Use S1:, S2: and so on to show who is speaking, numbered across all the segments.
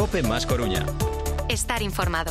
S1: COPE más Coruña.
S2: Estar informado.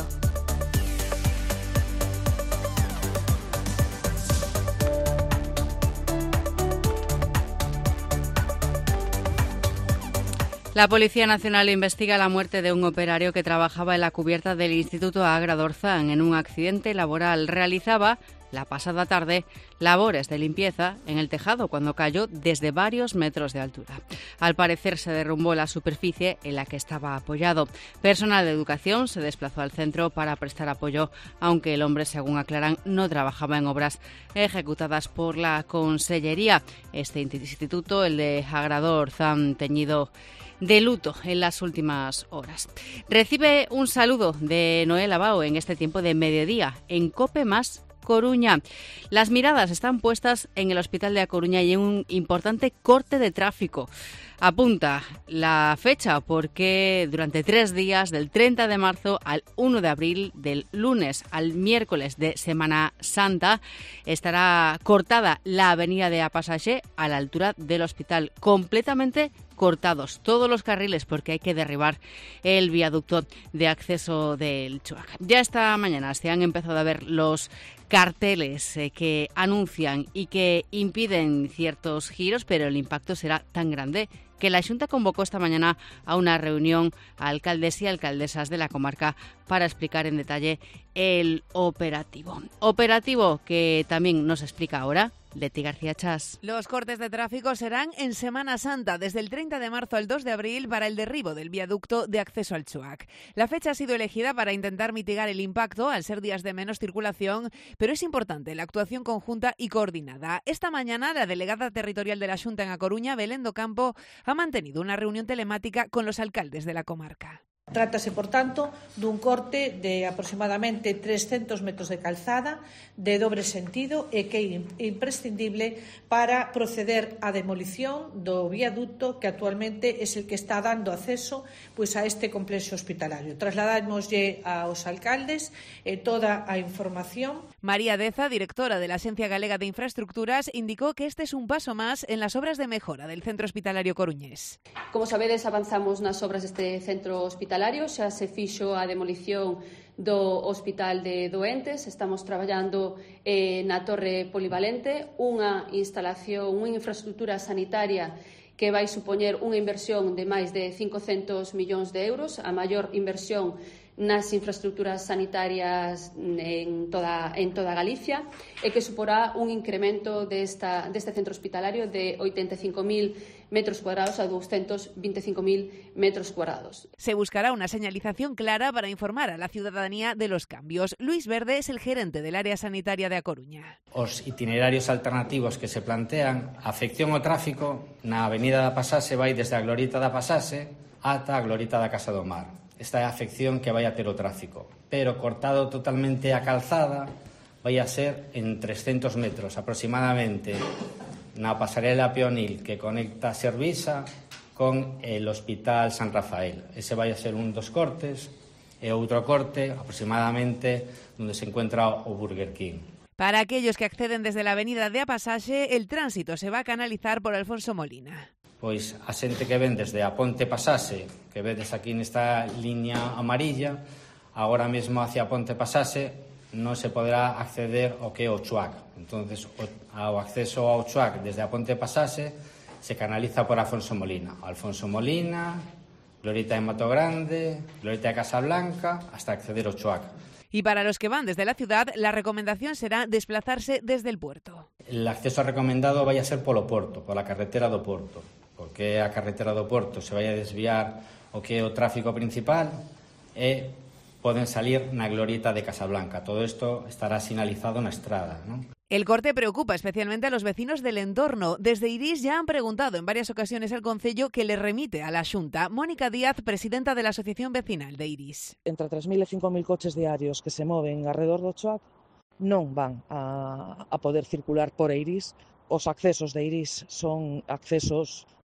S3: La Policía Nacional investiga la muerte de un operario que trabajaba en la cubierta del Instituto Agra d'Orzán en un accidente laboral. Realizaba, la pasada tarde, labores de limpieza en el tejado cuando cayó desde varios metros de altura. Al parecer se derrumbó la superficie en la que estaba apoyado. Personal de educación se desplazó al centro para prestar apoyo, aunque el hombre, según aclaran, no trabajaba en obras ejecutadas por la Consellería. Este instituto, el de Agra d'Orzán, teñido de luto en las últimas horas. Recibe un saludo de Noel Abao en este tiempo de mediodía en COPE más Coruña. Las miradas están puestas en el Hospital de A Coruña y en un importante corte de tráfico. Apunta la fecha porque durante 3 días, del 30 de marzo al 1 de abril, del lunes al miércoles de Semana Santa, estará cortada la avenida de A Passager a la altura del hospital, completamente cortados todos los carriles porque hay que derribar el viaducto de acceso del Chuac. Ya esta mañana se han empezado a ver los carteles que anuncian y que impiden ciertos giros, pero el impacto será tan grande que la Xunta convocó esta mañana a una reunión a alcaldes y alcaldesas de la comarca para explicar en detalle el operativo. Operativo que también nos explica ahora Leti García Chas.
S4: Los cortes de tráfico serán en Semana Santa, desde el 30 de marzo al 2 de abril, para el derribo del viaducto de acceso al Chuac. La fecha ha sido elegida para intentar mitigar el impacto, al ser días de menos circulación, pero es importante la actuación conjunta y coordinada. Esta mañana, la delegada territorial de la Xunta en A Coruña, Belén do Campo, ha mantenido una reunión telemática con los alcaldes de la comarca.
S5: Trátase, por tanto, dun corte de aproximadamente 300 metros de calzada de dobre sentido e que é imprescindible para proceder á demolición do viaducto que actualmente é el que está dando acceso a este complexo hospitalario. Trasladámoslle aos alcaldes toda a información.
S4: María Deza, directora de la Agencia Galega de Infraestructuras, indicó que este es un paso más en las obras de mejora del centro hospitalario coruñés.
S6: Como sabedes, avanzamos nas obras deste centro hospitalario, xa se fixo a demolición do Hospital de Doentes, estamos traballando na Torre Polivalente, unha instalación, unha infraestructura sanitaria que vai supoñer unha inversión de máis de 500 millóns de euros, a maior inversión nas infraestructuras sanitarias en toda Galicia, e que suporá un incremento deste centro hospitalario de 85.000 metros cuadrados a 225.000 metros cuadrados.
S4: Se buscará una señalización clara para informar a la ciudadanía de los cambios. Luis Verde es el gerente del área sanitaria de A Coruña.
S7: Os itinerarios alternativos que se plantean, a afección ao tráfico na avenida da Pasase vai desde a Glorieta da Pasase ata a Glorieta da Casa do Mar. Esta é a afección que vai a ter o tráfico, pero cortado totalmente a calzada vai a ser en 300 metros aproximadamente na pasarela peonil que conecta Servisa con el Hospital San Rafael. Ese vai a ser un dos cortes e outro corte aproximadamente onde se encuentra o Burger King.
S4: Para aquellos que acceden desde la avenida de A Passaxe, el tránsito se va a canalizar por Alfonso Molina.
S7: Pois a xente que ven desde a Ponte Pasase, que vedes aquí nesta liña amarilla, agora mesmo hacia a Ponte Pasase non se poderá acceder ao que é o Chuac. Entonces, o acceso ao Chuac desde a Ponte Pasase se canaliza por Alfonso Molina. Alfonso Molina, Glorieta de Mato Grande, Glorieta de Casa Blanca, hasta acceder ao Chuac.
S4: Y para los que van desde la ciudad, la recomendación será desplazarse desde el puerto.
S7: El acceso recomendado vai a ser polo Porto, pola carretera do Porto, porque a carretera do Porto se vai a desviar o que é o tráfico principal e poden salir na Glorieta de Casablanca. Todo isto estará sinalizado na estrada, ¿no?
S4: El corte preocupa especialmente a los vecinos del entorno. Desde Iris ya han preguntado en varias ocasiones al concello que le remite a la Xunta. Mónica Díaz, presidenta de la Asociación Vecinal de Iris.
S8: Entre 3.000 e 5.000 coches diarios que se moven alrededor do Chuac non van a poder circular por Iris. Os accesos de Iris son accesos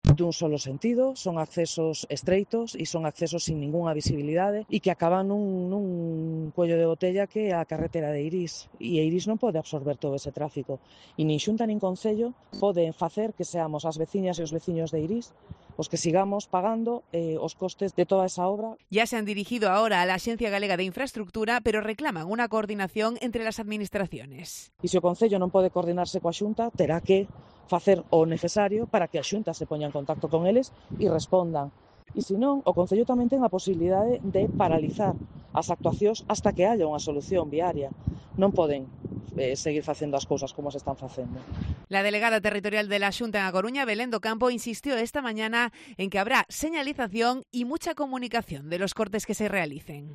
S8: dun solo sentido, son accesos estreitos e son accesos sin ningunha visibilidade e que acaban nun cuello de botella que é a carretera de Eirís. E Eirís non pode absorber todo ese tráfico. E nin Xunta nin Concello poden facer que seamos as veciñas e os veciños de Eirís os que sigamos pagando os costes de toda esa obra.
S4: Ya se han dirigido ahora a la Axencia Galega de Infraestructura, pero reclaman una coordinación entre las administraciones.
S8: E se o Concello non pode coordinarse coa Xunta, terá que facer o necesario para que a Xunta se poña en contacto con eles e respondan. E se non, o Concello tamén ten a posibilidade de paralizar as actuacións hasta que haya unha solución viaria. Non poden seguir facendo as cousas como se están facendo.
S4: La delegada territorial de la Xunta en A Coruña, Belén do Campo, insistió esta mañana en que habrá señalización y mucha comunicación de los cortes que se realicen.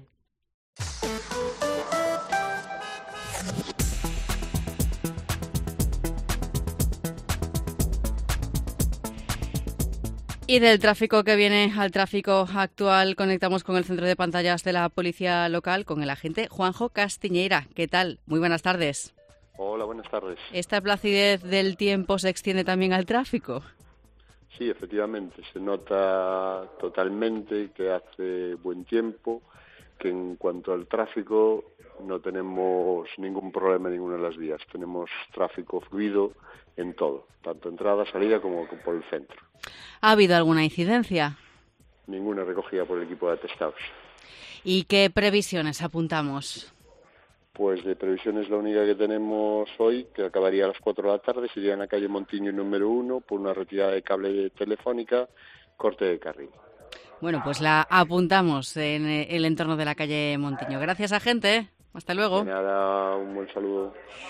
S3: Y del tráfico que viene al tráfico actual, conectamos con el centro de pantallas de la Policía Local, con el agente Juanjo Castiñeira. ¿Qué tal? Muy buenas tardes.
S1: Hola, buenas tardes.
S3: ¿Esta placidez del tiempo se extiende también al tráfico?
S1: Sí, efectivamente, se nota totalmente que hace buen tiempo, que en cuanto al tráfico no tenemos ningún problema en ninguna de las vías. Tenemos tráfico fluido en todo, tanto entrada, salida como por el centro.
S3: ¿Ha habido alguna incidencia?
S1: Ninguna recogida por el equipo de atestados.
S3: ¿Y qué previsiones apuntamos?
S1: Pues de previsiones la única que tenemos hoy, que acabaría a las 4 de la tarde, sería en la calle Montiño número 1, por una retirada de cable telefónica, corte de carril.
S3: Bueno, pues la apuntamos en el entorno de la calle Montiño. Gracias, agente. Hasta luego.
S1: De nada, un buen saludo.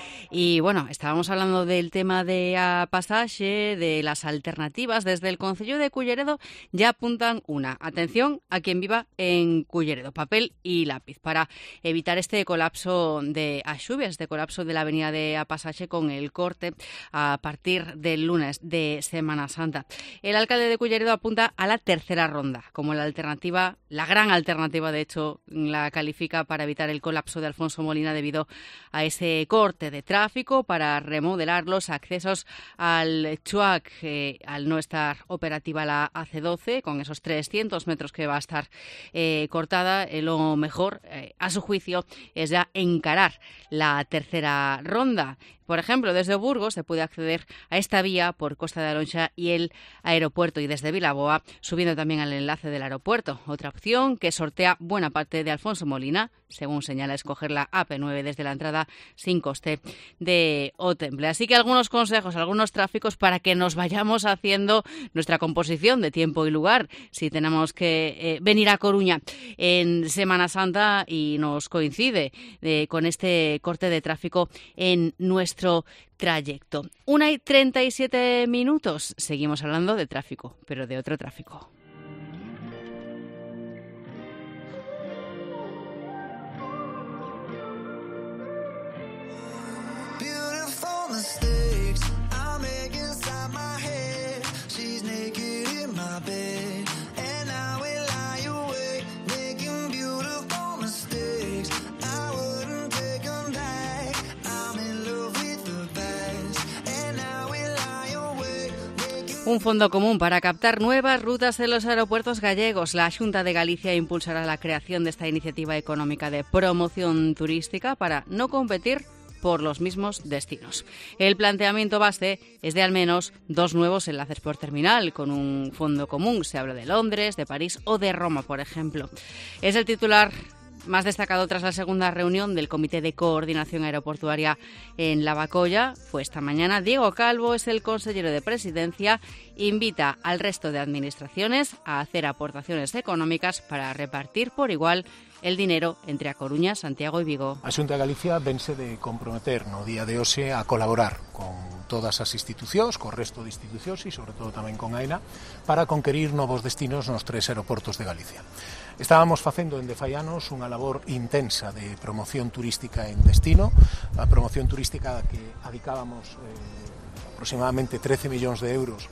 S3: Y bueno, estábamos hablando del tema de a pasaje, de las alternativas. Desde el Concello de Culleredo ya apuntan una. Atención a quien viva en Culleredo, papel y lápiz, para evitar este colapso de Axubias, este colapso de la avenida de a pasaje con el corte a partir del lunes de Semana Santa. El alcalde de Culleredo apunta a la tercera ronda como la alternativa, la gran alternativa, de hecho, la califica para evitar el colapso de Alfonso Molina debido a ese corte de tráfico, para remodelar los accesos al Chuac al no estar operativa la AC12 con esos 300 metros que va a estar cortada. Lo mejor, a su juicio, es ya encarar la tercera ronda. Por ejemplo, desde Burgos se puede acceder a esta vía por Costa de Alonxa y el aeropuerto, y desde Vilaboa subiendo también al enlace del aeropuerto. Otra opción que sortea buena parte de Alfonso Molina, según señala, escoger la AP9 desde la entrada sin coste de Otemple. Así que algunos consejos, algunos tráficos para que nos vayamos haciendo nuestra composición de tiempo y lugar. Si tenemos que venir a Coruña en Semana Santa y nos coincide con este corte de tráfico en nuestro trayecto. 1:37. Seguimos hablando de tráfico, pero de otro tráfico. Un fondo común para captar nuevas rutas en los aeropuertos gallegos. La Xunta de Galicia impulsará la creación de esta iniciativa económica de promoción turística para no competir por los mismos destinos. El planteamiento base es de al menos 2 nuevos enlaces por terminal con un fondo común. Se habla de Londres, de París o de Roma, por ejemplo. Es el titular más destacado tras la segunda reunión del Comité de Coordinación Aeroportuaria en Lavacolla. Fue esta mañana. Diego Calvo es el consejero de Presidencia. Invita al resto de administraciones a hacer aportaciones económicas para repartir por igual el dinero entre A Coruña, Santiago e Vigo.
S9: A Xunta de Galicia vense de comprometer no día de hoxe a colaborar con todas as institucións, co resto de institucións e sobre todo tamén con AENA, para conquerir novos destinos nos 3 aeroportos de Galicia. Estábamos facendo en fai anos unha labor intensa de promoción turística en destino, a promoción turística que adicábamos aproximadamente 13 millóns de euros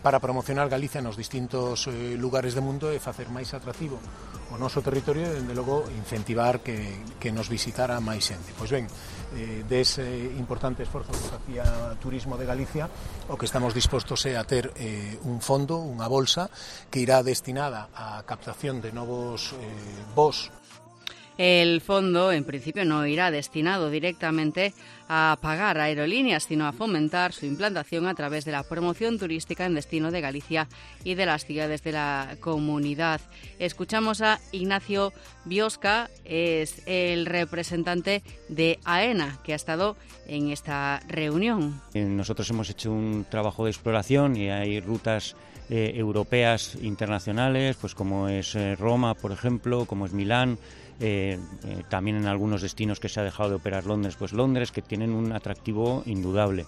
S9: para promocionar Galicia nos distintos lugares do mundo e facer máis atractivo o noso territorio e, dende logo, incentivar que nos visitara máis xente. Pois ben, dese importante esforzo que facía Turismo de Galicia, o que estamos dispostos é a ter un fondo, unha bolsa, que irá destinada á captación de novos voos.
S3: El fondo, en principio, no irá destinado directamente a pagar aerolíneas, sino a fomentar su implantación a través de la promoción turística en destino de Galicia y de las ciudades de la comunidad. Escuchamos a Ignacio Biosca, es el representante de AENA, que ha estado en esta reunión.
S10: Nosotros hemos hecho un trabajo de exploración y hay rutas europeas internacionales, pues como es Roma, por ejemplo, como es Milán. También en algunos destinos que se ha dejado de operar Londres, pues Londres, que tienen un atractivo indudable.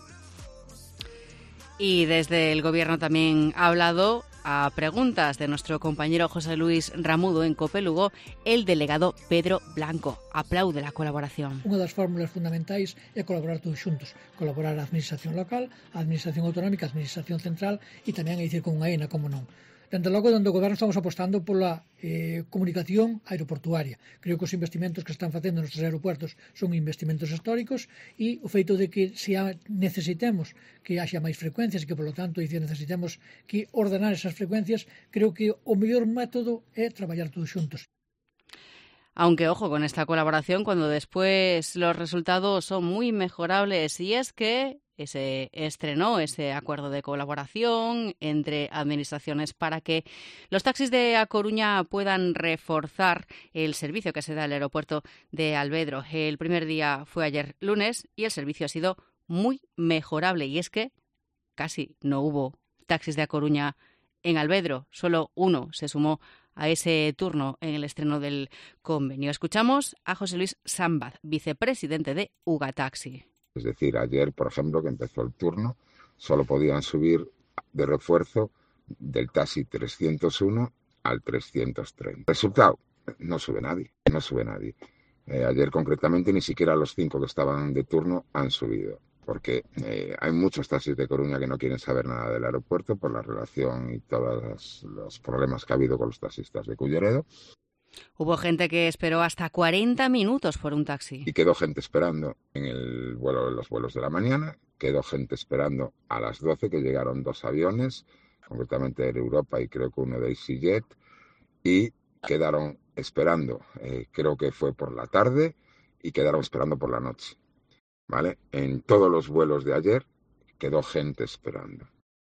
S3: Y desde el Gobierno también ha hablado, a preguntas de nuestro compañero José Luis Ramudo en COPE Lugo, el delegado Pedro Blanco. Aplaude la colaboración.
S11: Unha das fórmulas fundamentais é colaborar todos xuntos. Colaborar a Administración local, a Administración autonómica, a Administración central e tamén a dicir con unha AENA, como non. Dende logo, dentro do Goberno estamos apostando pola comunicación aeroportuaria. Creo que os investimentos que están facendo nos aeropuertos son investimentos históricos e o feito de que se necesitemos que haxa máis frecuencias e que, polo tanto, necesitemos que ordenar esas frecuencias, creo que o mellor método é traballar todos xuntos.
S3: Aunque, ojo, con esta colaboración, cuando después los resultados son muy mejorables, y es que se estrenó ese acuerdo de colaboración entre administraciones para que los taxis de A Coruña puedan reforzar el servicio que se da al aeropuerto de Alvedro. El primer día fue ayer lunes y el servicio ha sido muy mejorable, y es que casi no hubo taxis de A Coruña en Alvedro, solo uno se sumó a ese turno en el estreno del convenio. Escuchamos a José Luis Sambad, vicepresidente de UGA Taxi.
S12: Es decir, ayer, por ejemplo, que empezó el turno, solo podían subir de refuerzo del taxi 301 al 330. Resultado, no sube nadie. Ayer, concretamente, ni siquiera los 5 que estaban de turno han subido, porque hay muchos taxis de Coruña que no quieren saber nada del aeropuerto por la relación y todos los problemas que ha habido con los taxistas de Culleredo.
S3: Hubo gente que esperó hasta 40 minutos por un taxi.
S12: Y quedó gente esperando en los vuelos de la mañana, quedó gente esperando a las 12, que llegaron 2 aviones, concretamente Air Europa y creo que uno de EasyJet, y quedaron esperando, creo que fue por la tarde, y quedaron esperando por la noche. ¿Vale? En todos los vuelos de ayer quedó gente esperando.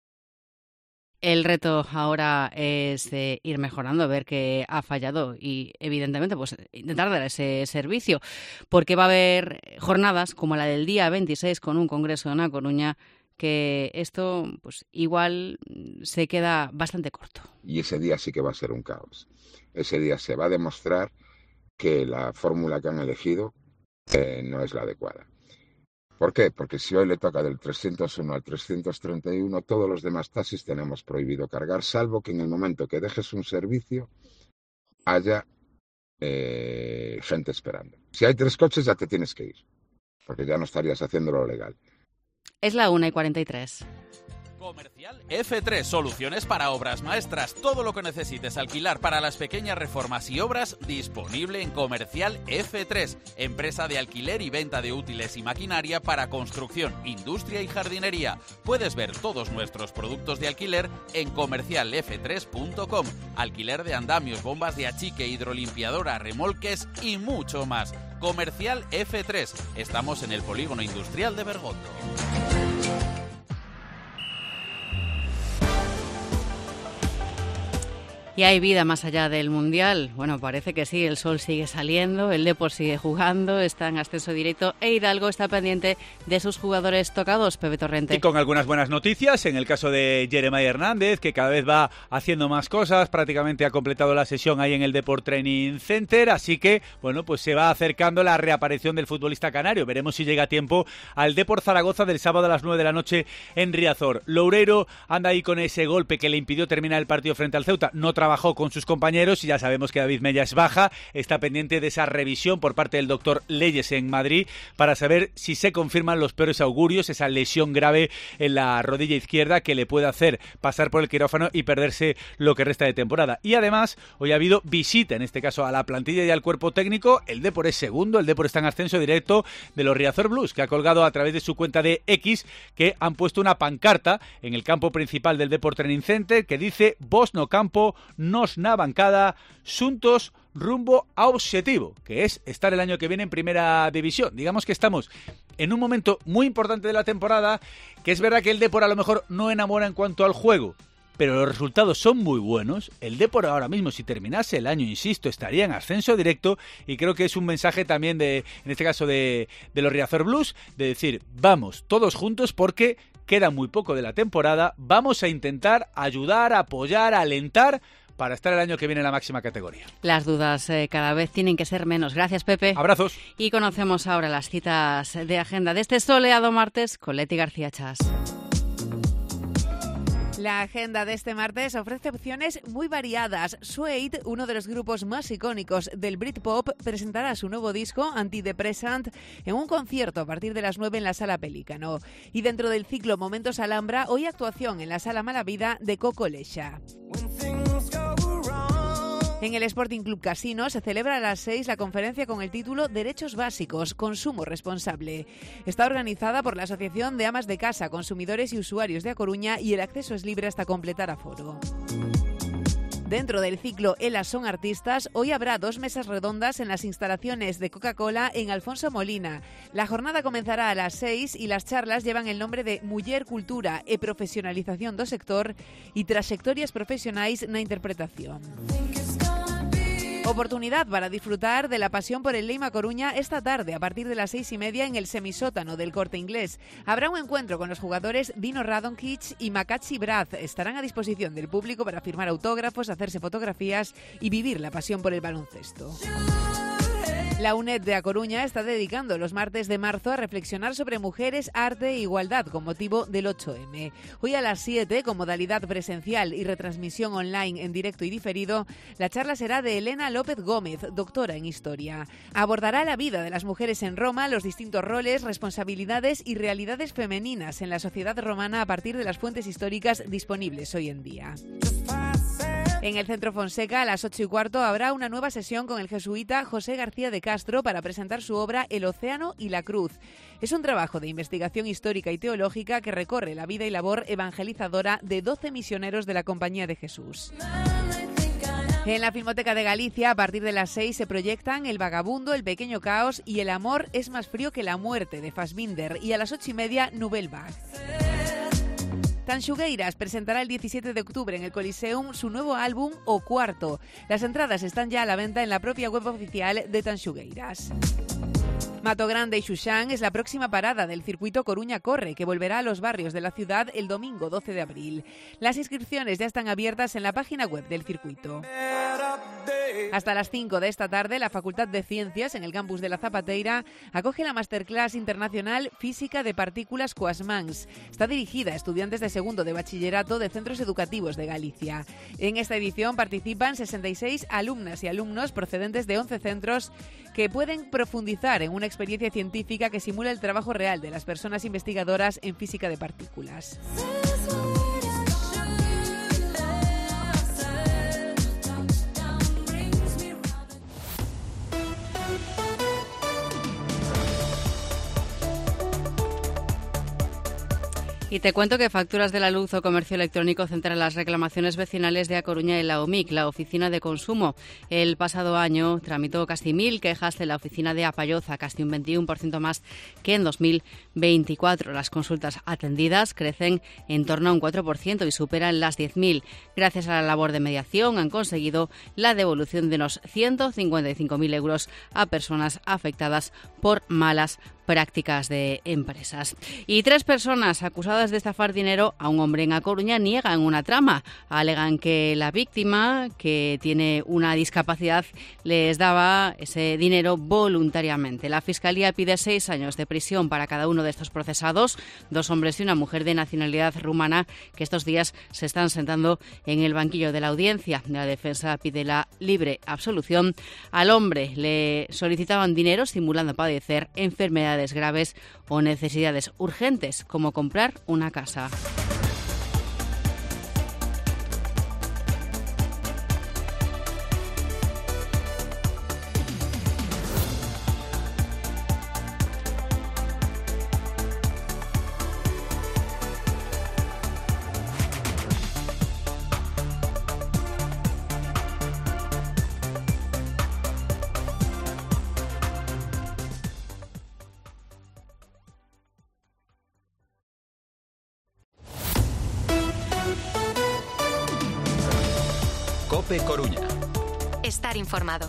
S3: El reto ahora es ir mejorando, ver qué ha fallado y, evidentemente, pues intentar dar ese servicio, porque va a haber jornadas como la del día 26 con un congreso en A Coruña, que esto pues igual se queda bastante corto.
S12: Y ese día sí que va a ser un caos. Ese día se va a demostrar que la fórmula que han elegido no es la adecuada. ¿Por qué? Porque si hoy le toca del 301 al 331, todos los demás taxis tenemos prohibido cargar, salvo que en el momento que dejes un servicio haya gente esperando. Si hay 3 coches ya te tienes que ir, porque ya no estarías haciendo lo legal.
S3: Es la 1:43.
S13: Comercial F3, soluciones para obras maestras. Todo lo que necesites alquilar para las pequeñas reformas y obras, disponible en Comercial F3, empresa de alquiler y venta de útiles y maquinaria para construcción, industria y jardinería. Puedes ver todos nuestros productos de alquiler en comercialf3.com. Alquiler de andamios, bombas de achique, hidrolimpiadora, remolques y mucho más. Comercial F3. Estamos en el Polígono Industrial de Bergondo.
S3: ¿Y hay vida más allá del Mundial? Bueno, parece que sí, el sol sigue saliendo, el Depor sigue jugando, está en ascenso directo e Hidalgo está pendiente de sus jugadores tocados, Pepe Torrente.
S14: Y con algunas buenas noticias, en el caso de Jeremiah Hernández, que cada vez va haciendo más cosas, prácticamente ha completado la sesión ahí en el Depor Training Center, así que, bueno, pues se va acercando la reaparición del futbolista canario. Veremos si llega a tiempo al Depor Zaragoza del sábado a las 9 de la noche en Riazor. Loureiro anda ahí con ese golpe que le impidió terminar el partido frente al Ceuta, no trabajó con sus compañeros y ya sabemos que David Mella es baja. Está pendiente de esa revisión por parte del doctor Leyes en Madrid para saber si se confirman los peores augurios, esa lesión grave en la rodilla izquierda que le puede hacer pasar por el quirófano y perderse lo que resta de temporada. Y además, hoy ha habido visita, en este caso a la plantilla y al cuerpo técnico. El Depor es segundo, el Depor está en ascenso directo de los Riazor Blues, que ha colgado a través de su cuenta de X que han puesto una pancarta en el campo principal del Depor Training Center que dice: "Vos no campo, nos na bancada, xuntos rumbo a objetivo", que es estar el año que viene en primera división. Digamos que estamos en un momento muy importante de la temporada, que es verdad que el Depor a lo mejor no enamora en cuanto al juego, pero los resultados son muy buenos. El Depor ahora mismo, si terminase el año, insisto, estaría en ascenso directo, y creo que es un mensaje también en este caso de los Riazor Blues, de decir, vamos todos juntos porque queda muy poco de la temporada, vamos a intentar ayudar, apoyar, alentar para estar el año que viene en la máxima categoría.
S3: Las dudas cada vez tienen que ser menos. Gracias, Pepe.
S14: Abrazos.
S3: Y conocemos ahora las citas de agenda de este soleado martes con Leti García Chas.
S4: La agenda de este martes ofrece opciones muy variadas. Suede, uno de los grupos más icónicos del Britpop, presentará su nuevo disco, Antidepressant, en un concierto a partir de las 9 en la Sala Pelícano. Y dentro del ciclo Momentos Alhambra, hoy actuación en la Sala Malavida de Coco Lexa. En el Sporting Club Casino se celebra a las 6 la conferencia con el título Derechos Básicos, Consumo Responsable. Está organizada por la Asociación de Amas de Casa, Consumidores y Usuarios de A Coruña y el acceso es libre hasta completar aforo. Dentro del ciclo Elas son artistas, hoy habrá 2 mesas redondas en las instalaciones de Coca-Cola en Alfonso Molina. La jornada comenzará a las 6 y las charlas llevan el nombre de Muller Cultura e Profesionalización do Sector y Trayectorias Profesionais na Interpretación. Oportunidad para disfrutar de la pasión por el Leima Coruña esta tarde a partir de las 6:30 en el semisótano del Corte Inglés. Habrá un encuentro con los jugadores Dino Radonjic y Makachi Braz. Estarán a disposición del público para firmar autógrafos, hacerse fotografías y vivir la pasión por el baloncesto. La UNED de A Coruña está dedicando los martes de marzo a reflexionar sobre mujeres, arte e igualdad con motivo del 8M. Hoy a las 7, con modalidad presencial y retransmisión online en directo y diferido, la charla será de Elena López Gómez, doctora en Historia. Abordará la vida de las mujeres en Roma, los distintos roles, responsabilidades y realidades femeninas en la sociedad romana a partir de las fuentes históricas disponibles hoy en día. En el Centro Fonseca, a las 8:15, habrá una nueva sesión con el jesuita José García de Castro para presentar su obra El océano y la cruz. Es un trabajo de investigación histórica y teológica que recorre la vida y labor evangelizadora de 12 misioneros de la Compañía de Jesús. En la Filmoteca de Galicia, a partir de las 6, se proyectan El vagabundo, El pequeño caos y El amor es más frío que la muerte, de Fassbinder, y a las 8:30, Nouvelle Vague. Tanxugueiras presentará el 17 de octubre en el Coliseum su nuevo álbum O Cuarto. Las entradas están ya a la venta en la propia web oficial de Tanxugueiras. Mato Grande y Xuxán es la próxima parada del circuito Coruña Corre, que volverá a los barrios de la ciudad el domingo 12 de abril. Las inscripciones ya están abiertas en la página web del circuito. Hasta las 5 de esta tarde, la Facultad de Ciencias, en el campus de la Zapateira, acoge la Masterclass Internacional Física de Partículas Coasmans. Está dirigida a estudiantes de segundo de bachillerato de centros educativos de Galicia. En esta edición participan 66 alumnas y alumnos procedentes de 11 centros que pueden profundizar en una experiencia científica que simula el trabajo real de las personas investigadoras en física de partículas.
S3: Y te cuento que Facturas de la Luz o Comercio Electrónico centra las reclamaciones vecinales de A Coruña y la OMIC, la Oficina de Consumo. El pasado año tramitó casi 1.000 quejas de la oficina de Apalloza, casi un 21% más que en 2024. Las consultas atendidas crecen en torno a un 4% y superan las 10.000. Gracias a la labor de mediación han conseguido la devolución de unos 155.000 euros a personas afectadas por malas prácticas de empresas. Y 3 personas acusadas acusadas de estafar dinero a un hombre en A Coruña niegan una trama. Alegan que la víctima, que tiene una discapacidad, les daba ese dinero voluntariamente. La Fiscalía pide 6 años de prisión para cada uno de estos procesados, 2 hombres y una mujer de nacionalidad rumana, que estos días se están sentando en el banquillo de la audiencia. La defensa pide la libre absolución. Al hombre le solicitaban dinero simulando padecer enfermedades graves o necesidades urgentes, como comprar una casa.
S2: COPE Coruña. Estar informado.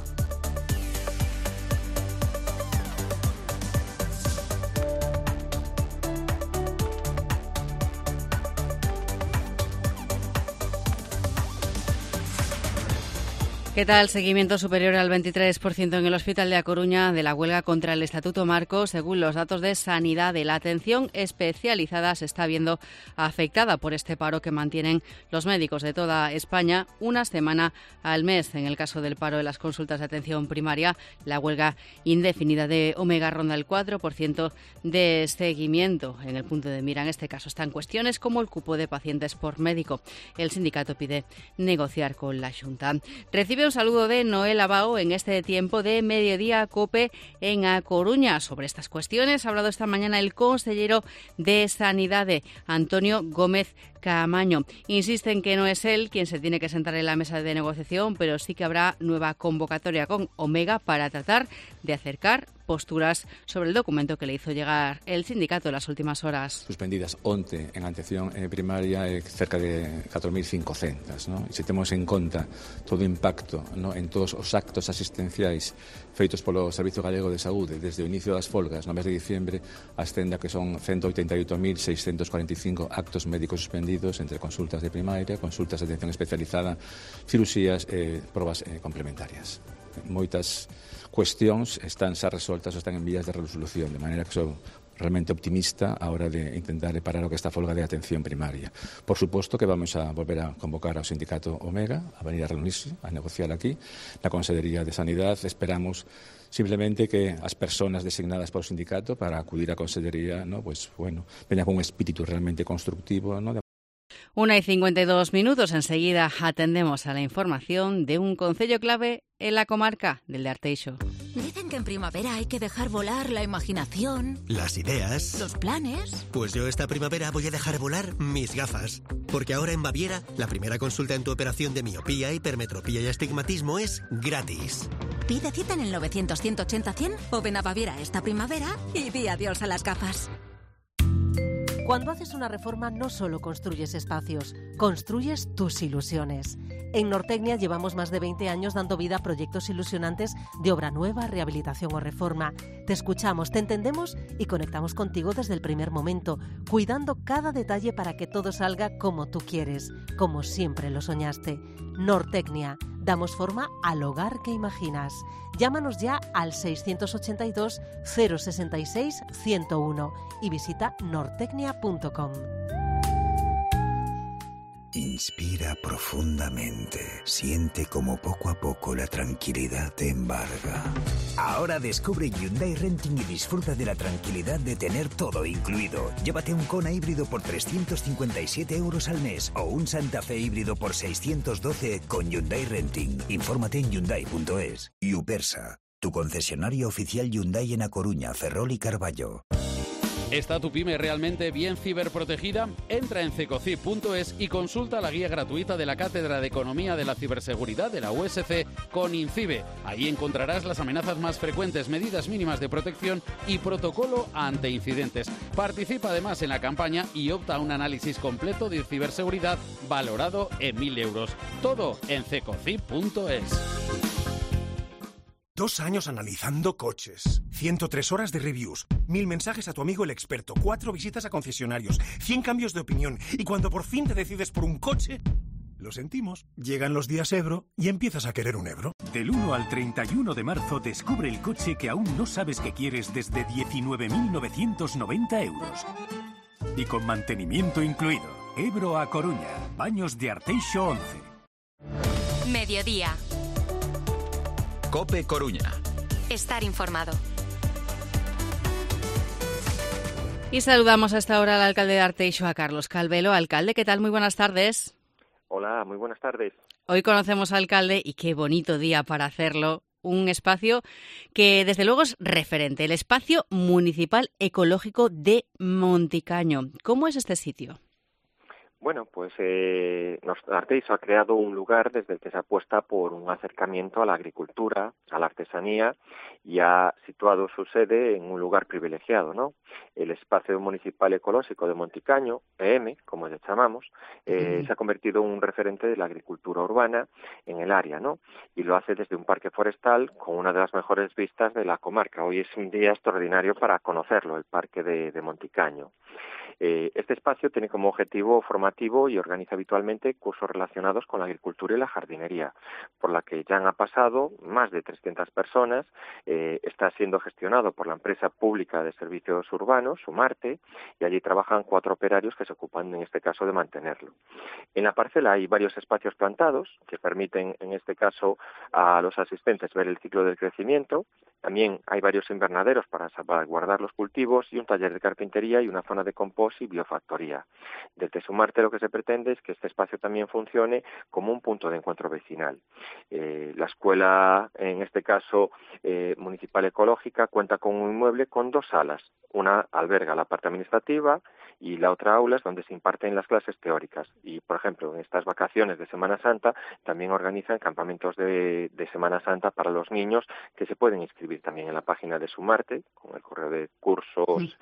S3: ¿Qué tal? Seguimiento superior al 23% en el Hospital de A Coruña de la huelga contra el Estatuto Marco. Según los datos de Sanidad, la atención especializada se está viendo afectada por este paro que mantienen los médicos de toda España una semana al mes. En el caso del paro de las consultas de atención primaria, la huelga indefinida de Omega ronda el 4% de seguimiento. En el punto de mira, en este caso, están cuestiones como el cupo de pacientes por médico. El sindicato pide negociar con la Xunta. Recibe un saludo de Noel Abao en este tiempo de Mediodía COPE en A Coruña. Sobre estas cuestiones ha hablado esta mañana el consellero de Sanidad, Antonio Gómez Caamaño. Insiste en que no es él quien se tiene que sentar en la mesa de negociación, pero sí que habrá nueva convocatoria con Omega para tratar de acercar posturas sobre el documento que le hizo llegar el sindicato en las últimas horas.
S15: Suspendidas onte en atención primaria cerca de 4.500, ¿no? E se temos en conta todo o impacto, ¿no?, en todos os actos asistenciais feitos polo Servicio Galego de Saúde desde o inicio das folgas no mes de diciembre, ascende a que son 188.645 actos médicos suspendidos entre consultas de primaria, consultas de atención especializada, cirurxías e probas complementarias. Moitas cuestións están xa resoltas ou están en vías de resolución, de maneira que sou realmente optimista a hora de intentar parar o que esta folga de atención primaria. Por suposto que vamos a volver a convocar ao sindicato Omega a venir a reunirse, a negociar aquí na Consellería de Sanidad. Esperamos simplemente que as persoas designadas por o sindicato para acudir á Consellería, ¿no?, pues, bueno, veñan con un espírito realmente constructivo, ¿no?
S3: 1:52. Enseguida atendemos a la información de un concello clave en la comarca del de Arteixo.
S16: Dicen que en primavera hay que dejar volar la imaginación,
S17: las ideas,
S16: los planes.
S17: Pues yo esta primavera voy a dejar volar mis gafas. Porque ahora en Baviera, la primera consulta en tu operación de miopía, hipermetropía y astigmatismo es gratis.
S16: Pide cita en el 900-180-100 o ven a Baviera esta primavera y di adiós a las gafas.
S18: Cuando haces una reforma no solo construyes espacios, construyes tus ilusiones. En Nortecnia llevamos más de 20 años dando vida a proyectos ilusionantes de obra nueva, rehabilitación o reforma. Te escuchamos, te entendemos y conectamos contigo desde el primer momento, cuidando cada detalle para que todo salga como tú quieres, como siempre lo soñaste. Nortecnia, damos forma al hogar que imaginas. Llámanos ya al 682 066 101 y visita nortecnia.com.
S19: Inspira profundamente. Siente como poco a poco la tranquilidad te embarga. Ahora descubre Hyundai Renting y disfruta de la tranquilidad de tener todo incluido. Llévate un Kona híbrido por 357 € al mes o un Santa Fe híbrido por 612 con Hyundai Renting. Infórmate en Hyundai.es. Upersa, tu concesionario oficial Hyundai en A Coruña, Ferrol y Carballo.
S13: ¿Está tu pyme realmente bien ciberprotegida? Entra en cecocip.es y consulta la guía gratuita de la Cátedra de Economía de la Ciberseguridad de la USC con INCIBE. Ahí encontrarás las amenazas más frecuentes, medidas mínimas de protección y protocolo ante incidentes. Participa además en la campaña y opta a un análisis completo de ciberseguridad valorado en 1.000 €. Todo en cecocip.es.
S20: 2 años analizando coches, 103 horas de reviews, 1000 mensajes a tu amigo el experto, 4 visitas a concesionarios, 100 cambios de opinión, y cuando por fin te decides por un coche, lo sentimos, llegan los días Ebro y empiezas a querer un Ebro.
S21: Del 1 al 31 de marzo descubre el coche que aún no sabes que quieres desde 19.990 euros. Y con mantenimiento incluido. Ebro a Coruña, Baños de Arteixo 11.
S2: Mediodía.
S13: COPE Coruña.
S2: Estar informado.
S3: Y saludamos a esta hora al alcalde de Arteixo, a Carlos Calvelo. Alcalde, ¿qué tal? Muy buenas tardes.
S22: Hola, muy buenas tardes.
S3: Hoy conocemos al alcalde y qué bonito día para hacerlo. Un espacio que desde luego es referente, el Espacio Municipal Ecológico de Monticaño. ¿Cómo es este sitio?
S22: Bueno, pues Arteixo ha creado un lugar desde el que se apuesta por un acercamiento a la agricultura, a la artesanía, y ha situado su sede en un lugar privilegiado, ¿no? El Espacio Municipal Ecológico de Monticaño, EM, como le llamamos, se ha convertido en un referente de la agricultura urbana en el área, ¿no? Y lo hace desde un parque forestal con una de las mejores vistas de la comarca. Hoy es un día extraordinario para conocerlo, el parque de Monticaño. Este espacio tiene como objetivo formativo y organiza habitualmente cursos relacionados con la agricultura y la jardinería, por la que ya han pasado más de 300 personas. Está siendo gestionado por la empresa pública de servicios urbanos, Sumarte, y allí trabajan 4 operarios que se ocupan en este caso de mantenerlo. En la parcela hay varios espacios plantados que permiten en este caso a los asistentes ver el ciclo del crecimiento. También hay varios invernaderos para salvaguardar los cultivos y un taller de carpintería y una zona de compost y biofactoría. Desde Sumarte lo que se pretende es que este espacio también funcione como un punto de encuentro vecinal. La escuela, en este caso municipal ecológica, cuenta con un inmueble con 2 salas. Una alberga la parte administrativa y la otra aula es donde se imparten las clases teóricas. Y, por ejemplo, en estas vacaciones de Semana Santa también organizan campamentos de Semana Santa para los niños que se pueden inscribir también en la página de Sumarte, con el correo de cursos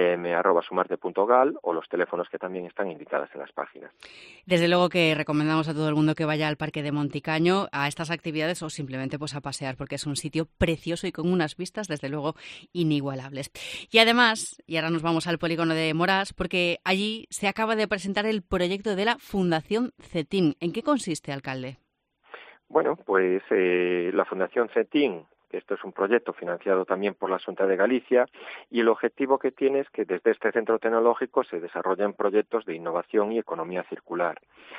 S22: @sumarte.gal o los teléfonos que también están indicados en las páginas.
S3: Desde luego que recomendamos a todo el mundo que vaya al Parque de Monticaño a estas actividades o simplemente pues a pasear, porque es un sitio precioso y con unas vistas desde luego inigualables. Y además, y ahora nos vamos al polígono de Morás, porque allí se acaba de presentar el proyecto de la Fundación CETIN. ¿En qué consiste, alcalde?
S22: Bueno, pues la Fundación CETIN, esto es un proyecto financiado también por la Xunta de Galicia, y el objetivo que tiene es que desde este centro tecnológico se desarrollen proyectos de innovación y economía circular.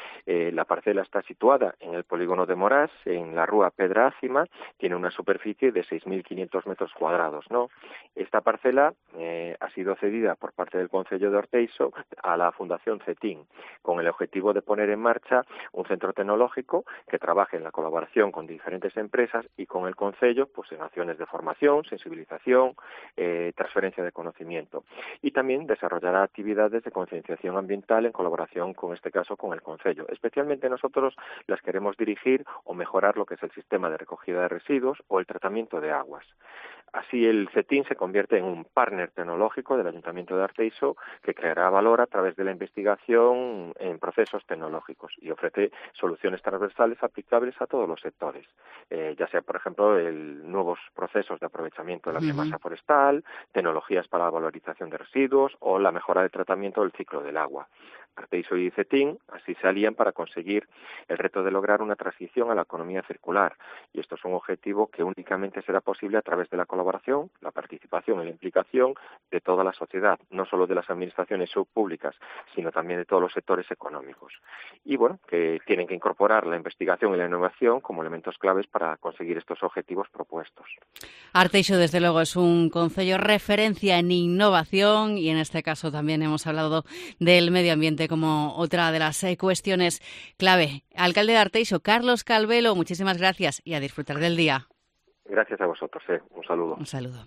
S22: La parcela está situada en el polígono de Morás, en la rúa Pedra Ácima, tiene una superficie de 6.500 metros cuadrados, ¿no? Esta parcela ha sido cedida por parte del Concello de Arteixo a la Fundación CETIN, con el objetivo de poner en marcha un centro tecnológico que trabaje en la colaboración con diferentes empresas y con el Concello, pues en acciones de formación, sensibilización, transferencia de conocimiento. Y también desarrollará actividades de concienciación ambiental en colaboración, con este caso, con el Concello. Especialmente nosotros las queremos dirigir o mejorar lo que es el sistema de recogida de residuos o el tratamiento de aguas. Así el CETIN se convierte en un partner tecnológico del Ayuntamiento de Arteixo que creará valor a través de la investigación en procesos tecnológicos y ofrece soluciones transversales aplicables a todos los sectores, ya sea, por ejemplo, nuevos procesos de aprovechamiento de la biomasa forestal, tecnologías para la valorización de residuos o la mejora del tratamiento del ciclo del agua. Arteixo y CETIN así se alían para conseguir el reto de lograr una transición a la economía circular, y esto es un objetivo que únicamente será posible a través de la colaboración, la participación y la implicación de toda la sociedad, no solo de las administraciones públicas, sino también de todos los sectores económicos. Y bueno, que tienen que incorporar la investigación y la innovación como elementos claves para conseguir estos objetivos propuestos.
S3: Arteixo, desde luego, es un concello referencia en innovación y en este caso también hemos hablado del medio ambiente como otra de las cuestiones clave. Alcalde de Arteixo, Carlos Calvelo, muchísimas gracias y a disfrutar del día.
S22: Gracias a vosotros. Un saludo.
S3: Un saludo.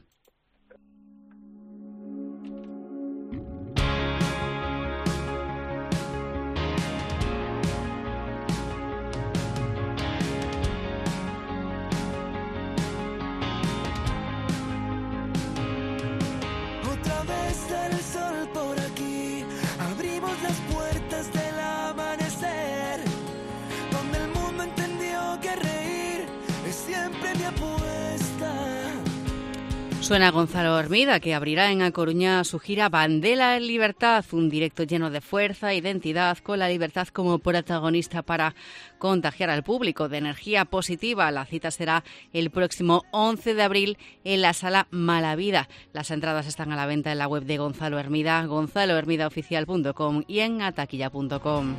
S23: Otra vez sale el sol por aquí, abrimos las puertas del amanecer, donde el mundo entendió que reír es siempre mi apuesta.
S3: Suena Gonzalo Hermida, que abrirá en A Coruña su gira Bandela en Libertad, un directo lleno de fuerza e identidad, con la libertad como protagonista para contagiar al público de energía positiva. La cita será el próximo 11 de abril en la Sala Malavida. Las entradas están a la venta en la web de Gonzalo Hermida, gonzalohermidaoficial.com y en ataquilla.com.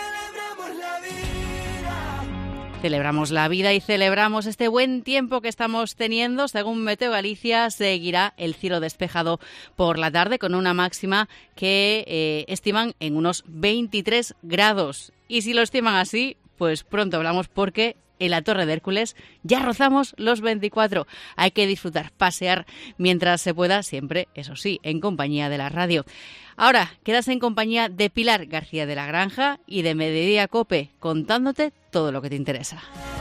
S3: Celebramos la vida y celebramos este buen tiempo que estamos teniendo. Según Meteo Galicia, seguirá el cielo despejado por la tarde con una máxima que estiman en unos 23 grados. Y si lo estiman así, pues pronto hablamos, porque en la Torre de Hércules ya rozamos los 24. Hay que disfrutar, pasear mientras se pueda, siempre, eso sí, en compañía de la radio. Ahora, quedas en compañía de Pilar García de la Granja y de Mediodía COPE, contándote todo lo que te interesa.